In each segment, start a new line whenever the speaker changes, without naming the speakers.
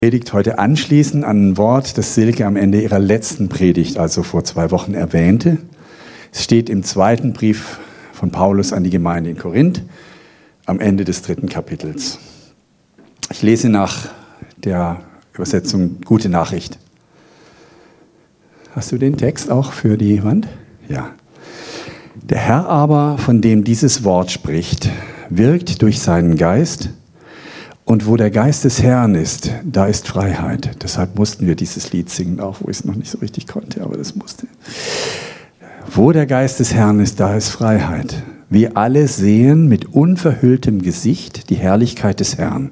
Predigt heute anschließen an ein Wort, das Silke am Ende ihrer letzten Predigt, also vor 2 Wochen, erwähnte. Es steht im 2. Brief von Paulus an die Gemeinde in Korinth, am Ende des 3. Kapitels. Ich lese nach der Übersetzung Gute Nachricht. Hast du den Text auch für die Wand? Ja. Der Herr aber, von dem dieses Wort spricht, wirkt durch seinen Geist. Und wo der Geist des Herrn ist, da ist Freiheit. Deshalb mussten wir dieses Lied singen, auch wo ich es noch nicht so richtig konnte, aber das musste. Wo der Geist des Herrn ist, da ist Freiheit. Wir alle sehen mit unverhülltem Gesicht die Herrlichkeit des Herrn.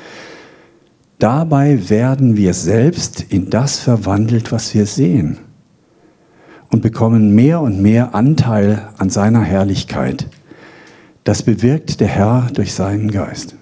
Dabei werden wir selbst in das verwandelt, was wir sehen, und bekommen mehr und mehr Anteil an seiner Herrlichkeit. Das bewirkt der Herr durch seinen Geist.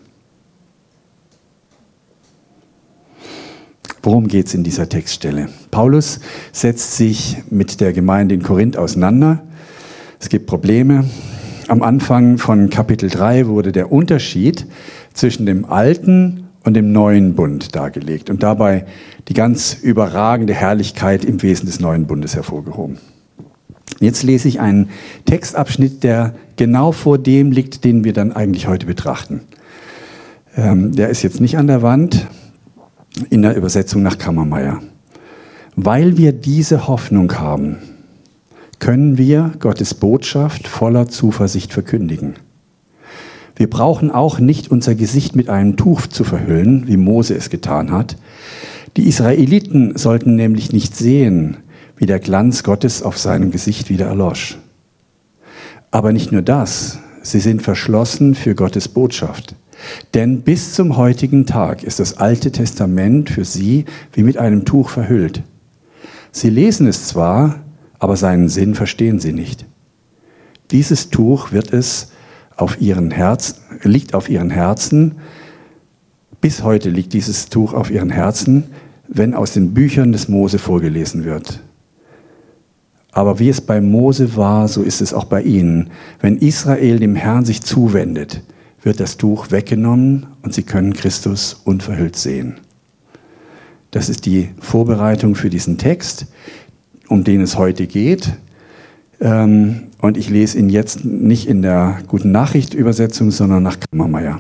Worum geht es in dieser Textstelle? Paulus setzt sich mit der Gemeinde in Korinth auseinander. Es gibt Probleme. Am Anfang von Kapitel 3 wurde der Unterschied zwischen dem alten und dem neuen Bund dargelegt und dabei die ganz überragende Herrlichkeit im Wesen des neuen Bundes hervorgehoben. Jetzt lese ich einen Textabschnitt, der genau vor dem liegt, den wir dann eigentlich heute betrachten. Der ist jetzt nicht an der Wand, in der Übersetzung nach Kammermeier. Weil wir diese Hoffnung haben, können wir Gottes Botschaft voller Zuversicht verkündigen. Wir brauchen auch nicht unser Gesicht mit einem Tuch zu verhüllen, wie Mose es getan hat. Die Israeliten sollten nämlich nicht sehen, wie der Glanz Gottes auf seinem Gesicht wieder erlosch. Aber nicht nur das, sie sind verschlossen für Gottes Botschaft. Denn bis zum heutigen Tag ist das Alte Testament für sie wie mit einem Tuch verhüllt. Sie lesen es zwar, aber seinen Sinn verstehen sie nicht. Dieses Tuch liegt auf ihren Herzen. Bis heute liegt dieses Tuch auf ihren Herzen, wenn aus den Büchern des Mose vorgelesen wird. Aber wie es bei Mose war, so ist es auch bei ihnen. Wenn Israel dem Herrn sich zuwendet, wird das Tuch weggenommen und sie können Christus unverhüllt sehen. Das ist die Vorbereitung für diesen Text, um den es heute geht. Und ich lese ihn jetzt nicht in der Guten Nachricht Übersetzung, sondern nach Kammermeier.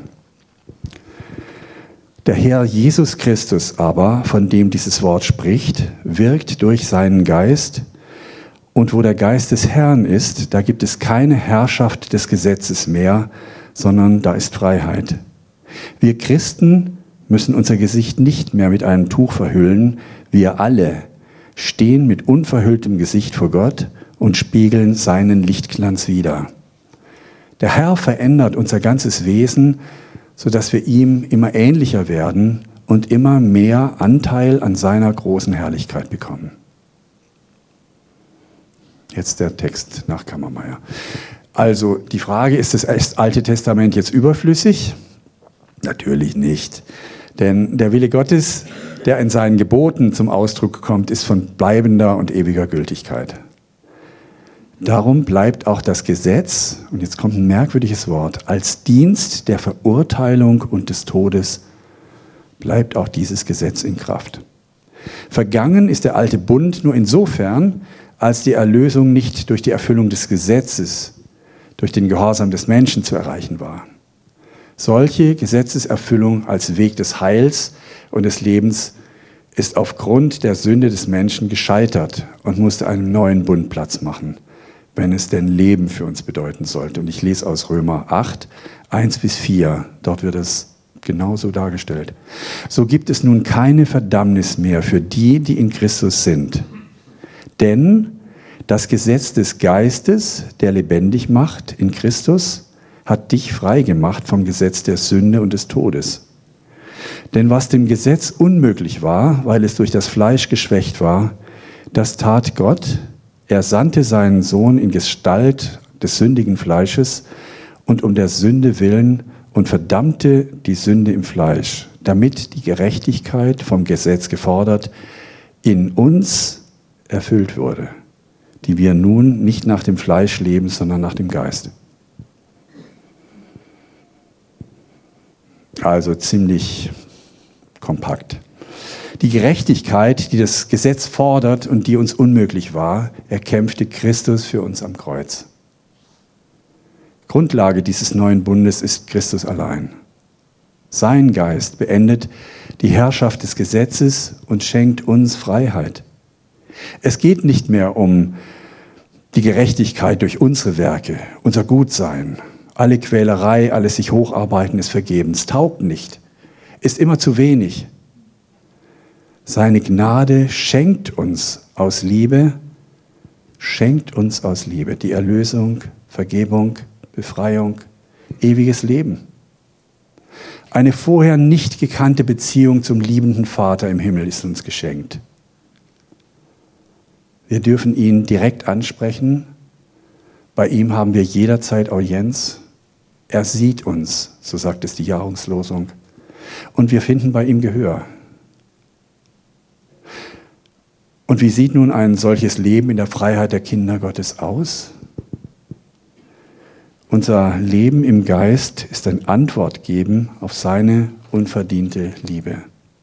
Der Herr Jesus Christus aber, von dem dieses Wort spricht, wirkt durch seinen Geist. Und wo der Geist des Herrn ist, da gibt es keine Herrschaft des Gesetzes mehr, sondern da ist Freiheit. Wir Christen müssen unser Gesicht nicht mehr mit einem Tuch verhüllen. Wir alle stehen mit unverhülltem Gesicht vor Gott und spiegeln seinen Lichtglanz wider. Der Herr verändert unser ganzes Wesen, sodass wir ihm immer ähnlicher werden und immer mehr Anteil an seiner großen Herrlichkeit bekommen. Jetzt der Text nach Kammermeier. Also die Frage, ist das Alte Testament jetzt überflüssig? Natürlich nicht. Denn der Wille Gottes, der in seinen Geboten zum Ausdruck kommt, ist von bleibender und ewiger Gültigkeit. Darum bleibt auch das Gesetz, und jetzt kommt ein merkwürdiges Wort, als Dienst der Verurteilung und des Todes bleibt auch dieses Gesetz in Kraft. Vergangen ist der alte Bund nur insofern, als die Erlösung nicht durch die Erfüllung des Gesetzes, durch den Gehorsam des Menschen zu erreichen war. Solche Gesetzeserfüllung als Weg des Heils und des Lebens ist aufgrund der Sünde des Menschen gescheitert und musste einem neuen Bund Platz machen, wenn es denn Leben für uns bedeuten sollte. Und ich lese aus Römer 8, 1-4, dort wird es genauso dargestellt. So gibt es nun keine Verdammnis mehr für die, die in Christus sind. Denn das Gesetz des Geistes, der lebendig macht in Christus, hat dich frei gemacht vom Gesetz der Sünde und des Todes. Denn was dem Gesetz unmöglich war, weil es durch das Fleisch geschwächt war, das tat Gott. Er sandte seinen Sohn in Gestalt des sündigen Fleisches und um der Sünde willen und verdammte die Sünde im Fleisch, damit die Gerechtigkeit vom Gesetz gefordert in uns erfüllt wurde, die wir nun nicht nach dem Fleisch leben, sondern nach dem Geist. Also ziemlich kompakt. Die Gerechtigkeit, die das Gesetz fordert und die uns unmöglich war, erkämpfte Christus für uns am Kreuz. Grundlage dieses neuen Bundes ist Christus allein. Sein Geist beendet die Herrschaft des Gesetzes und schenkt uns Freiheit. Es geht nicht mehr um die Gerechtigkeit durch unsere Werke, unser Gutsein. Alle Quälerei, alles sich hocharbeiten ist vergebens, taugt nicht, ist immer zu wenig. Seine Gnade schenkt uns aus Liebe die Erlösung, Vergebung, Befreiung, ewiges Leben. Eine vorher nicht gekannte Beziehung zum liebenden Vater im Himmel ist uns geschenkt. Wir dürfen ihn direkt ansprechen. Bei ihm haben wir jederzeit Audienz. Er sieht uns, so sagt es die Jahreslosung. Und wir finden bei ihm Gehör. Und wie sieht nun ein solches Leben in der Freiheit der Kinder Gottes aus? Unser Leben im Geist ist ein Antwort geben auf seine unverdiente Liebe.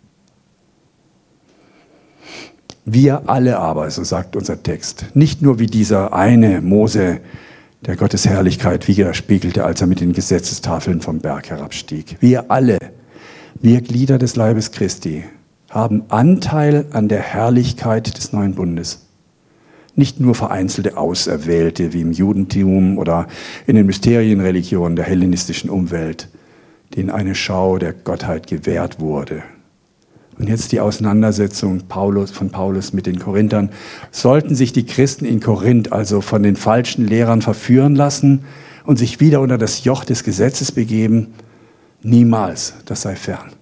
Wir alle aber, so sagt unser Text, nicht nur wie dieser eine Mose, der Gottes Herrlichkeit widerspiegelte, als er mit den Gesetzestafeln vom Berg herabstieg. Wir alle, wir Glieder des Leibes Christi, haben Anteil an der Herrlichkeit des neuen Bundes. Nicht nur vereinzelte Auserwählte wie im Judentum oder in den Mysterienreligionen der hellenistischen Umwelt, denen eine Schau der Gottheit gewährt wurde. Und jetzt die Auseinandersetzung von Paulus mit den Korinthern. Sollten sich die Christen in Korinth also von den falschen Lehrern verführen lassen und sich wieder unter das Joch des Gesetzes begeben? Niemals, das sei fern.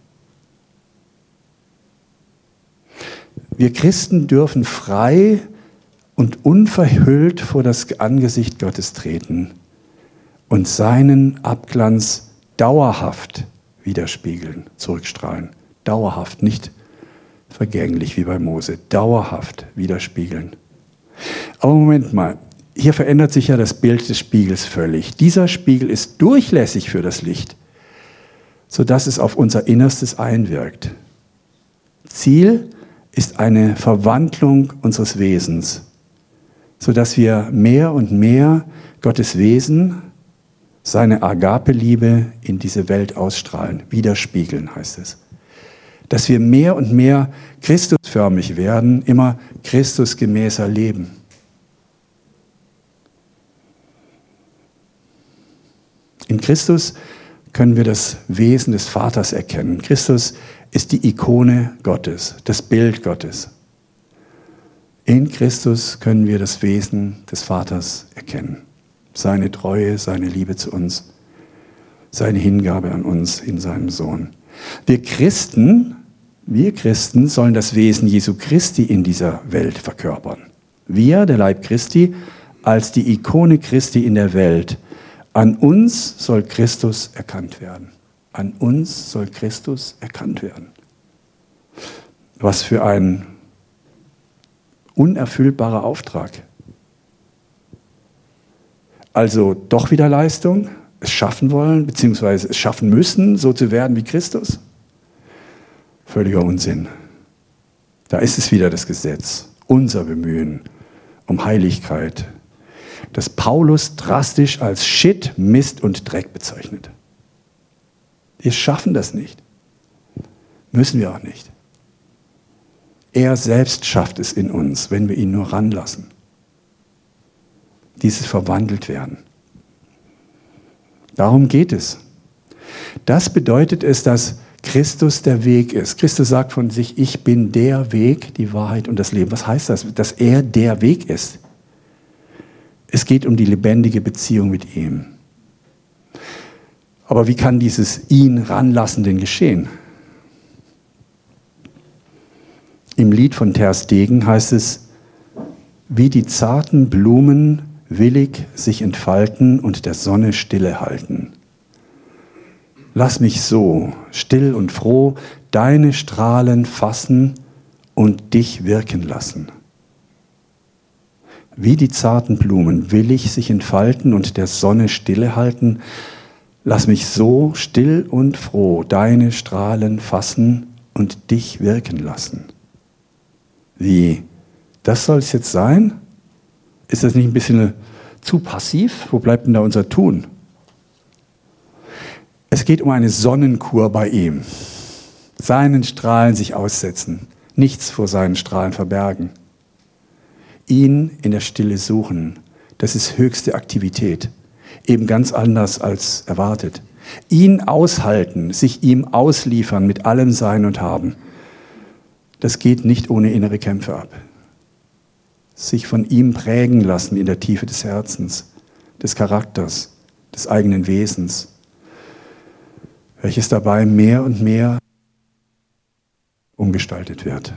Wir Christen dürfen frei und unverhüllt vor das Angesicht Gottes treten und seinen Abglanz dauerhaft widerspiegeln, zurückstrahlen. Dauerhaft, nicht vergänglich wie bei Mose, dauerhaft widerspiegeln. Aber Moment mal, hier verändert sich ja das Bild des Spiegels völlig. Dieser Spiegel ist durchlässig für das Licht, sodass es auf unser Innerstes einwirkt. Ziel ist eine Verwandlung unseres Wesens, sodass wir mehr und mehr Gottes Wesen, seine Agape-Liebe in diese Welt ausstrahlen, widerspiegeln heißt es. Dass wir mehr und mehr Christusförmig werden, immer Christusgemäßer leben. In Christus können wir das Wesen des Vaters erkennen. Christus ist die Ikone Gottes, das Bild Gottes. In Christus können wir das Wesen des Vaters erkennen. Seine Treue, seine Liebe zu uns, seine Hingabe an uns in seinem Sohn. Wir Christen sollen das Wesen Jesu Christi in dieser Welt verkörpern. Wir, der Leib Christi, als die Ikone Christi in der Welt. An uns soll Christus erkannt werden. An uns soll Christus erkannt werden. Was für ein unerfüllbarer Auftrag. Also doch wieder Leistung, es schaffen wollen, beziehungsweise es schaffen müssen, so zu werden wie Christus. Völliger Unsinn. Da ist es wieder das Gesetz, unser Bemühen um Heiligkeit, das Paulus drastisch als Shit, Mist und Dreck bezeichnet. Wir schaffen das nicht. Müssen wir auch nicht. Er selbst schafft es in uns, wenn wir ihn nur ranlassen. Dieses verwandelt werden. Darum geht es. Das bedeutet es, dass Christus der Weg ist. Christus sagt von sich, ich bin der Weg, die Wahrheit und das Leben. Was heißt das? Dass er der Weg ist. Es geht um die lebendige Beziehung mit ihm. Aber wie kann dieses ihn ranlassen denn geschehen? Im Lied von Ter Stegen heißt es, wie die zarten Blumen willig sich entfalten und der Sonne Stille halten. Lass mich so, still und froh, deine Strahlen fassen und dich wirken lassen. Wie die zarten Blumen willig sich entfalten und der Sonne Stille halten, lass mich so, still und froh, deine Strahlen fassen und dich wirken lassen. Wie? Das soll es jetzt sein? Ist das nicht ein bisschen zu passiv? Wo bleibt denn da unser Tun? Es geht um eine Sonnenkur bei ihm. Seinen Strahlen sich aussetzen, nichts vor seinen Strahlen verbergen. Ihn in der Stille suchen, das ist höchste Aktivität, eben ganz anders als erwartet. Ihn aushalten, sich ihm ausliefern mit allem Sein und Haben, das geht nicht ohne innere Kämpfe ab. Sich von ihm prägen lassen in der Tiefe des Herzens, des Charakters, des eigenen Wesens, welches dabei mehr und mehr umgestaltet wird.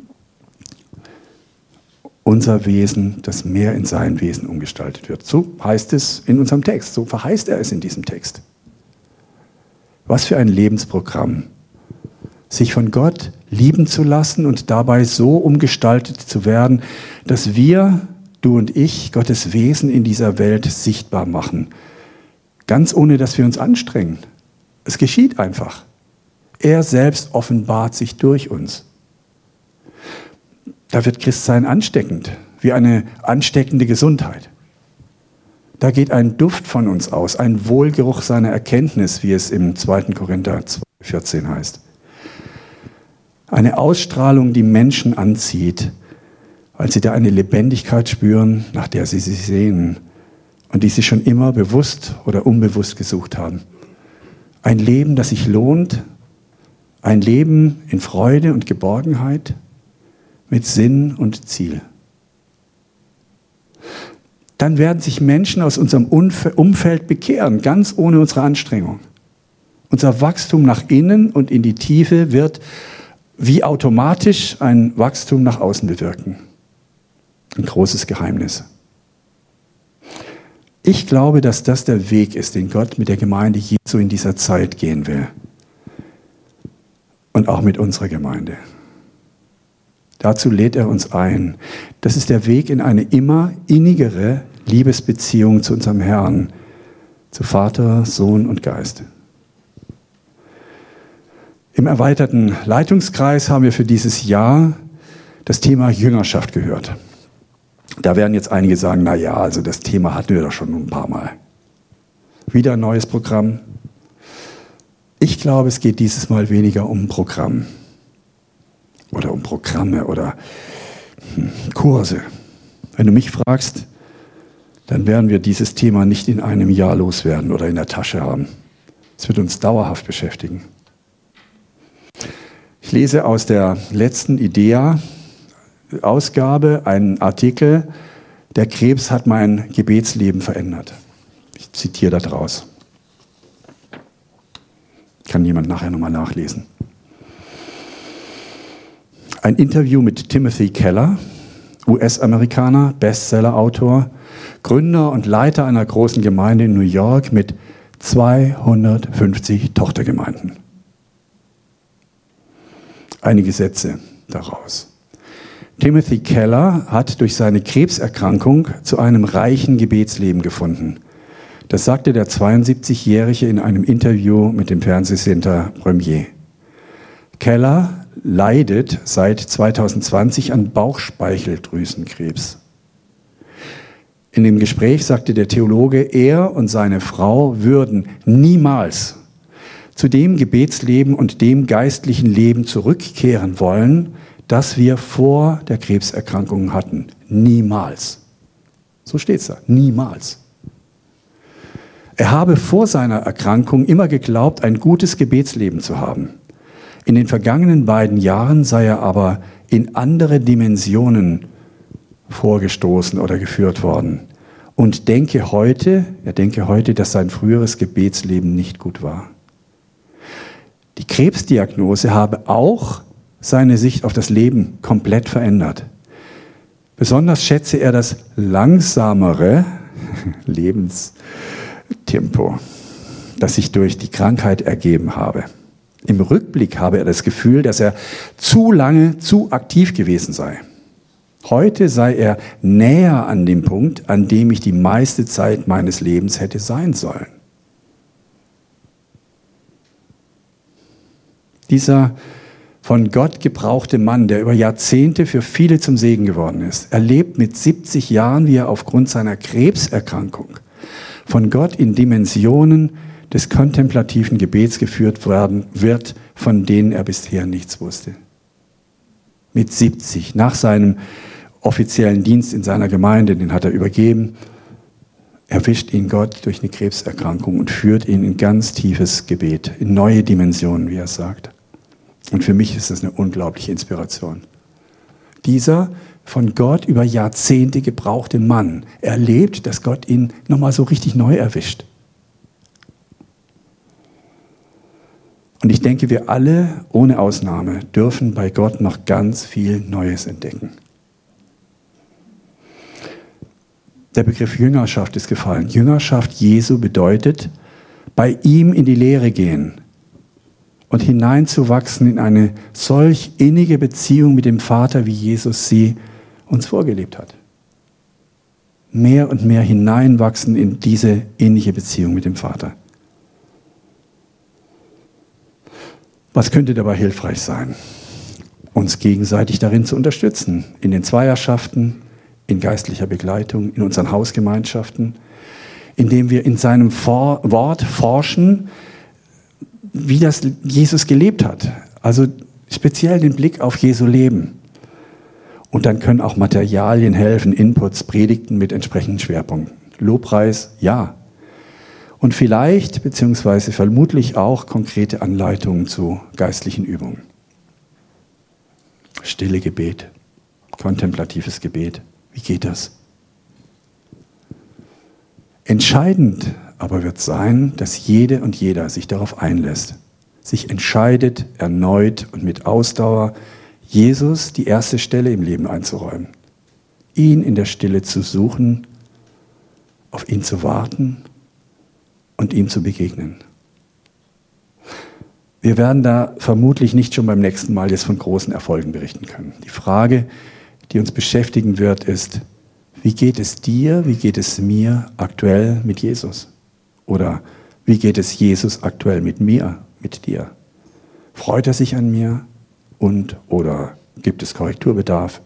Unser Wesen, das mehr in sein Wesen umgestaltet wird. So heißt es in unserem Text, so verheißt er es in diesem Text. Was für ein Lebensprogramm, sich von Gott lieben zu lassen und dabei so umgestaltet zu werden, dass wir, du und ich, Gottes Wesen in dieser Welt sichtbar machen. Ganz ohne, dass wir uns anstrengen. Es geschieht einfach. Er selbst offenbart sich durch uns. Da wird Christsein ansteckend, wie eine ansteckende Gesundheit. Da geht ein Duft von uns aus, ein Wohlgeruch seiner Erkenntnis, wie es im 2. Korinther 2,14 heißt. Eine Ausstrahlung, die Menschen anzieht, weil sie da eine Lebendigkeit spüren, nach der sie sich sehnen und die sie schon immer bewusst oder unbewusst gesucht haben. Ein Leben, das sich lohnt, ein Leben in Freude und Geborgenheit, mit Sinn und Ziel. Dann werden sich Menschen aus unserem Umfeld bekehren, ganz ohne unsere Anstrengung. Unser Wachstum nach innen und in die Tiefe wird wie automatisch ein Wachstum nach außen bewirken. Ein großes Geheimnis. Ich glaube, dass das der Weg ist, den Gott mit der Gemeinde Jesu in dieser Zeit gehen will. Und auch mit unserer Gemeinde. Dazu lädt er uns ein. Das ist der Weg in eine immer innigere Liebesbeziehung zu unserem Herrn, zu Vater, Sohn und Geist. Im erweiterten Leitungskreis haben wir für dieses Jahr das Thema Jüngerschaft gehört. Da werden jetzt einige sagen, na ja, also das Thema hatten wir doch schon ein paar Mal. Wieder ein neues Programm. Ich glaube, es geht dieses Mal weniger um ein Programm oder um Programme oder Kurse. Wenn du mich fragst, dann werden wir dieses Thema nicht in einem Jahr loswerden oder in der Tasche haben. Es wird uns dauerhaft beschäftigen. Ich lese aus der letzten IDEA-Ausgabe einen Artikel, der Krebs hat mein Gebetsleben verändert. Ich zitiere da draus. Kann jemand nachher nochmal nachlesen. Ein Interview mit Timothy Keller, US-Amerikaner, Bestseller-Autor, Gründer und Leiter einer großen Gemeinde in New York mit 250 Tochtergemeinden. Einige Sätze daraus. Timothy Keller hat durch seine Krebserkrankung zu einem reichen Gebetsleben gefunden. Das sagte der 72-Jährige in einem Interview mit dem Fernsehsender Premier. Keller leidet seit 2020 an Bauchspeicheldrüsenkrebs. In dem Gespräch sagte der Theologe, er und seine Frau würden niemals zu dem Gebetsleben und dem geistlichen Leben zurückkehren wollen, das wir vor der Krebserkrankung hatten. Niemals. So steht es da. Niemals. Er habe vor seiner Erkrankung immer geglaubt, ein gutes Gebetsleben zu haben. In den vergangenen beiden Jahren sei er aber in andere Dimensionen vorgestoßen oder geführt worden. Und er denke heute, dass sein früheres Gebetsleben nicht gut war. Die Krebsdiagnose habe auch seine Sicht auf das Leben komplett verändert. Besonders schätze er das langsamere Lebenstempo, das sich durch die Krankheit ergeben habe. Im Rückblick habe er das Gefühl, dass er zu lange zu aktiv gewesen sei. Heute sei er näher an dem Punkt, an dem ich die meiste Zeit meines Lebens hätte sein sollen. Dieser von Gott gebrauchte Mann, der über Jahrzehnte für viele zum Segen geworden ist. Er lebt mit 70 Jahren, wie er aufgrund seiner Krebserkrankung von Gott in Dimensionen des kontemplativen Gebets geführt werden wird, von denen er bisher nichts wusste. Mit 70, nach seinem offiziellen Dienst in seiner Gemeinde, den hat er übergeben, erwischt ihn Gott durch eine Krebserkrankung und führt ihn in ganz tiefes Gebet, in neue Dimensionen, wie er sagt. Und für mich ist das eine unglaubliche Inspiration. Dieser von Gott über Jahrzehnte gebrauchte Mann erlebt, dass Gott ihn nochmal so richtig neu erwischt. Und ich denke, wir alle, ohne Ausnahme, dürfen bei Gott noch ganz viel Neues entdecken. Der Begriff Jüngerschaft ist gefallen. Jüngerschaft Jesu bedeutet, bei ihm in die Lehre gehen und hineinzuwachsen in eine solch innige Beziehung mit dem Vater, wie Jesus sie uns vorgelebt hat. Mehr und mehr hineinwachsen in diese innige Beziehung mit dem Vater. Was könnte dabei hilfreich sein? Uns gegenseitig darin zu unterstützen, in den Zweierschaften, in geistlicher Begleitung, in unseren Hausgemeinschaften, indem wir in seinem Wort forschen, wie das Jesus gelebt hat. Also speziell den Blick auf Jesu Leben. Und dann können auch Materialien helfen, Inputs, Predigten mit entsprechenden Schwerpunkten. Lobpreis, ja. Und vielleicht, beziehungsweise vermutlich auch konkrete Anleitungen zu geistlichen Übungen. Stille Gebet, kontemplatives Gebet. Wie geht das? Entscheidend aber wird sein, dass jede und jeder sich darauf einlässt, sich entscheidet, erneut und mit Ausdauer, Jesus die erste Stelle im Leben einzuräumen, ihn in der Stille zu suchen, auf ihn zu warten und ihm zu begegnen. Wir werden da vermutlich nicht schon beim nächsten Mal jetzt von großen Erfolgen berichten können. Die Frage, die uns beschäftigen wird, ist, wie geht es dir, wie geht es mir aktuell mit Jesus? Oder wie geht es Jesus aktuell mit mir, mit dir? Freut er sich an mir oder gibt es Korrekturbedarf?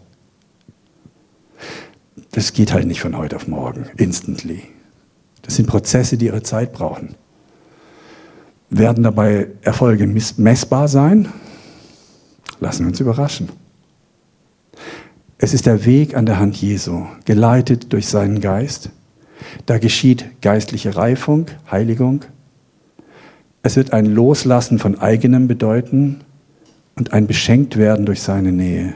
Das geht halt nicht von heute auf morgen, instantly. Das sind Prozesse, die ihre Zeit brauchen. Werden dabei Erfolge messbar sein? Lassen wir uns überraschen. Es ist der Weg an der Hand Jesu, geleitet durch seinen Geist. Da geschieht geistliche Reifung, Heiligung. Es wird ein Loslassen von Eigenem bedeuten und ein Beschenktwerden durch seine Nähe.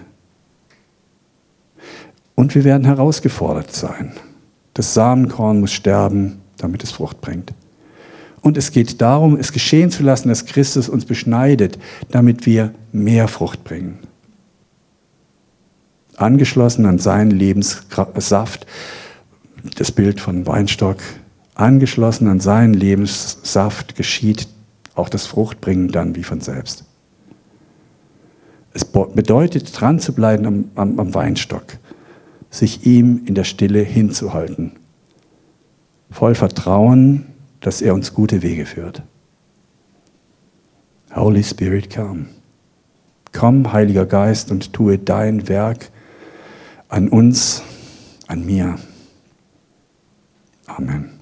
Und wir werden herausgefordert sein. Das Samenkorn muss sterben, damit es Frucht bringt. Und es geht darum, es geschehen zu lassen, dass Christus uns beschneidet, damit wir mehr Frucht bringen. Angeschlossen an seinen Lebenssaft, das Bild von Weinstock, angeschlossen an seinen Lebenssaft geschieht auch das Fruchtbringen dann wie von selbst. Es bedeutet, dran zu bleiben am Weinstock, sich ihm in der Stille hinzuhalten, voll Vertrauen, dass er uns gute Wege führt. Holy Spirit, come. Komm, Heiliger Geist, und tue dein Werk an uns, an mir. Amen.